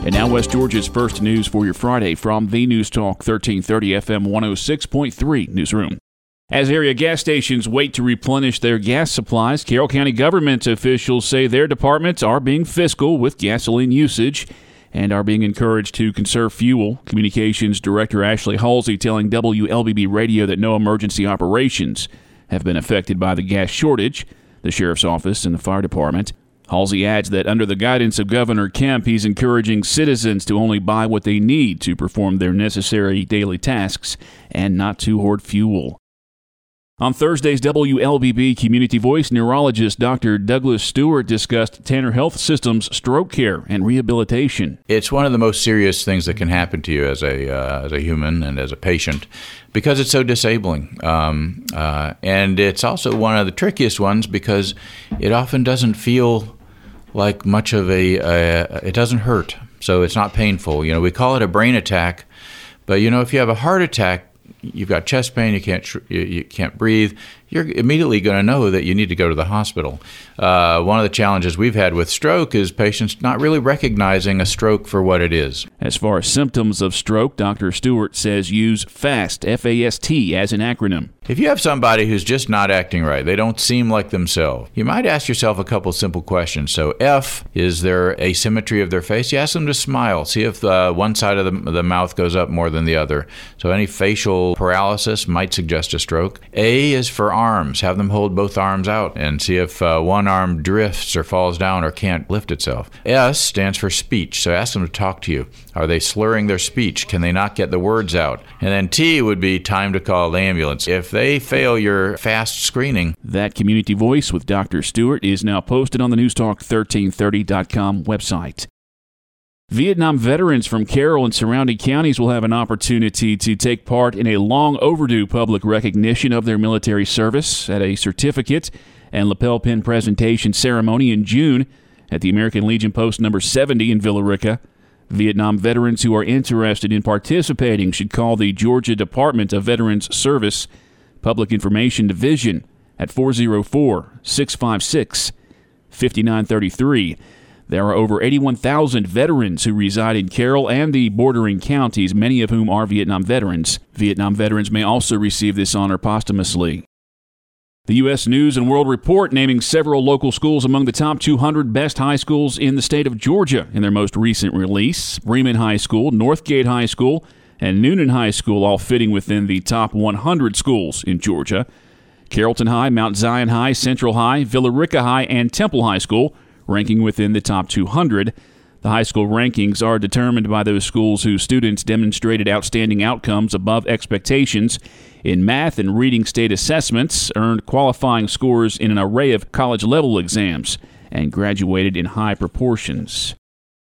And now West Georgia's first news for your Friday from the News Talk 1330 FM 106.3 newsroom. As area gas stations wait to replenish their gas supplies, Carroll County government officials say their departments are being fiscal with gasoline usage and are being encouraged to conserve fuel. Communications Director Ashley Halsey telling WLBB Radio that no emergency operations have been affected by the gas shortage. The Sheriff's Office and the Fire Department. Halsey adds that under the guidance of Governor Kemp, he's encouraging citizens to only buy what they need to perform their necessary daily tasks and not to hoard fuel. On Thursday's WLBB Community Voice, neurologist Dr. Douglas Stewart discussed Tanner Health System's stroke care and rehabilitation. It's one of the most serious things that can happen to you as a human and as a patient because it's so disabling. And it's also one of the trickiest ones because it often doesn't feel like much of it doesn't hurt, so it's not painful. We call it a brain attack, but if you have a heart attack, you've got chest pain, you can't breathe, you're immediately going to know that you need to go to the hospital. One of the challenges we've had with stroke is patients not really recognizing a stroke for what it is. As far as symptoms of stroke, Dr. Stewart says use FAST, F-A-S-T, as an acronym. If you have somebody who's just not acting right, they don't seem like themselves, you might ask yourself a couple simple questions. So F, is there asymmetry of their face? You ask them to smile. See if one side of the mouth goes up more than the other. So any facial paralysis might suggest a stroke. A is for arms. Have them hold both arms out and see if one arm drifts or falls down or can't lift itself. S stands for speech. So ask them to talk to you. Are they slurring their speech? Can they not get the words out? And then T would be time to call the ambulance. If they fail your fast screening. That Community Voice with Dr. Stewart is now posted on the newstalk1330.com website. Vietnam veterans from Carroll and surrounding counties will have an opportunity to take part in a long overdue public recognition of their military service at a certificate and lapel pin presentation ceremony in June at the American Legion Post number 70 in Villa Rica. Vietnam veterans who are interested in participating should call the Georgia Department of Veterans Service Public Information Division at 404-656-5933. There are over 81,000 veterans who reside in Carroll and the bordering counties, many of whom are Vietnam veterans. Vietnam veterans may also receive this honor posthumously. The U.S. News & World Report naming several local schools among the top 200 best high schools in the state of Georgia in their most recent release. Bremen High School, Northgate High School, and Noonan High School all fitting within the top 100 schools in Georgia. Carrollton High, Mount Zion High, Central High, Villa Rica High, and Temple High School ranking within the top 200. The high school rankings are determined by those schools whose students demonstrated outstanding outcomes above expectations in math and reading state assessments, earned qualifying scores in an array of college-level exams, and graduated in high proportions.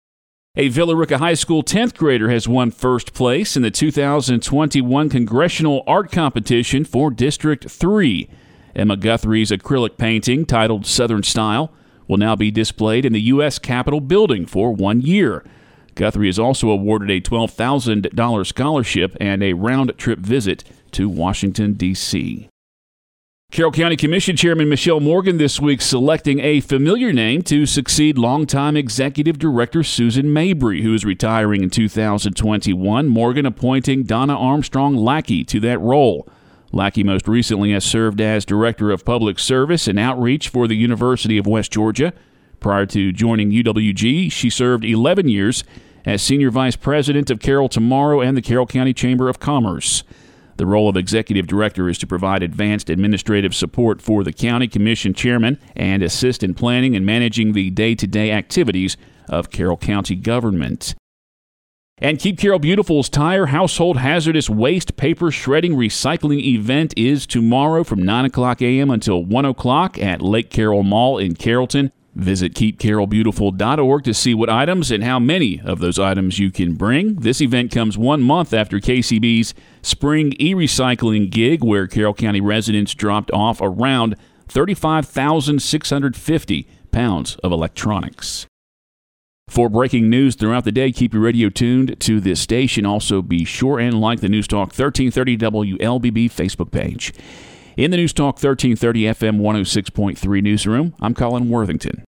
A Villa Rica High School 10th grader has won first place in the 2021 Congressional Art Competition for District 3. Emma Guthrie's acrylic painting, titled Southern Style, will now be displayed in the U.S. Capitol building for 1 year. Guthrie is also awarded a $12,000 scholarship and a round-trip visit to Washington, D.C. Carroll County Commission Chairman Michelle Morgan this week selecting a familiar name to succeed longtime Executive Director Susan Mabry, who is retiring in 2021. Morgan appointing Donna Armstrong Lackey to that role. Lackey most recently has served as Director of Public Service and Outreach for the University of West Georgia. Prior to joining UWG, she served 11 years as Senior Vice President of Carroll Tomorrow and the Carroll County Chamber of Commerce. The role of Executive Director is to provide advanced administrative support for the County Commission Chairman and assist in planning and managing the day-to-day activities of Carroll County government. And Keep Carroll Beautiful's Tire Household Hazardous Waste Paper Shredding Recycling event is tomorrow from 9 o'clock a.m. until 1 o'clock at Lake Carroll Mall in Carrollton. Visit keepcarrollbeautiful.org to see what items and how many of those items you can bring. This event comes 1 month after KCB's Spring E-Recycling gig, where Carroll County residents dropped off around 35,650 pounds of electronics. For breaking news throughout the day, keep your radio tuned to this station. Also, be sure and like the News Talk 1330 WLBB Facebook page. In the News Talk 1330 FM 106.3 newsroom, I'm Colin Worthington.